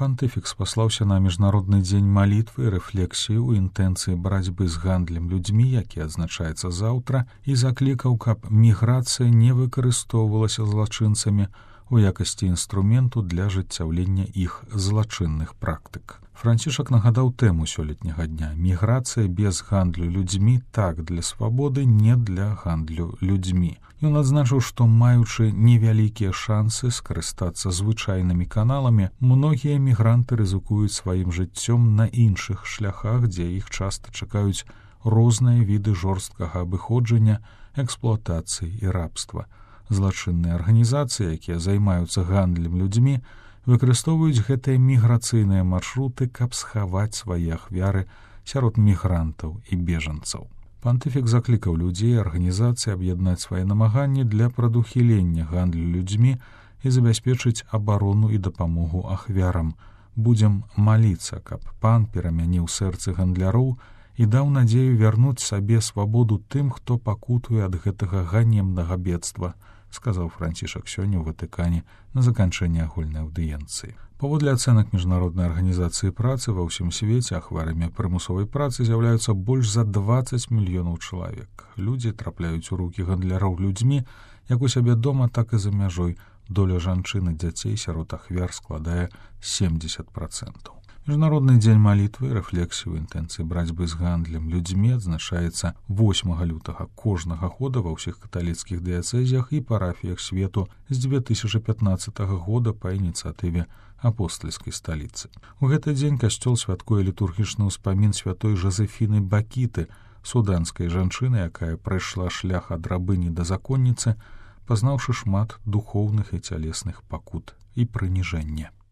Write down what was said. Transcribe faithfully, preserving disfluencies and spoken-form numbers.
Пантыфік спаслаўся на міжнародны дзень малітвы і рэфлексіі ў інтэнцыі барацьбы з гандлем людзьмі, які адзначаецца заўтра, і заклікаў, каб міграцыя не выкарыстоўвалася злачынцамі у якасці інструменту для ажыццяўлення іх злачынных практык. Францішак нагадаў тэму сёлетняга дня: міграцыя без гандлю людзьмі так для свабоды, не для гандлю людзьмі. Ён адзначыў, што, маючы невялікія шансы скарыстацца звычайнымі каналамі, многія мігранты рызыкуюць сваім жыццём на іншых шляхах, дзе іх часта чакаюць розныя віды жорсткага абыходжання, эксплуатацыі і рабства. Злачынныя арганізацыі, якія займаюцца гандлем людзьмі, выкарыстоўваюць гэтыя міграцыйныя маршруты, каб схаваць свае ахвяры сярод мігрантаў і бежанцаў. Пантыфік заклікаў людзей і арганізацыі аб'яднаць свае намаганні для прадухілення гандлю людзьмі і забяспечыць абарону і дапамогу ахвярам. Будзем маліцца, каб пан перамяніў сэрцы гандляроў і даў надзею вярнуць сабе свабоду тым, хто пакутуе ад гэтага ганебнага бедства, сказаў Францішак сёння ў Ватыкане на заканчэнні агульнай аўдыенцыі. Паводле ацэнак міжнароднай арганізацыі працы, ва ўсім свеце ахварамі прымусовай працы з'яўляюцца больш за дваццаць мільёнаў чалавек. Людзі трапляюць у рукі гандляроў людзьмі як у сябе дома, так і за мяжой. Доля жанчын і дзяцей сярод ахвяр складае семьдесят процентаў. Міжнародны дзень малітвы і рэфлексіі ў інтэнцыі барацьбы з гандлем людзьмі адзначаецца восьмага лютага кожнага года ва ўсіх каталіцкіх дыяцэзіях і парафіях свету з дзве тысячы пятнаццатага года па ініцыятыве апостальскай сталіцы. У гэты дзень касцёл святкуе літургічны ўспамін святой Жозефіны Бакіты, суданскай жанчыны, якая прайшла шлях ад рабыні да законніцы, пазнаўшы шмат духоўных і цялесных пакут і прыніжэння.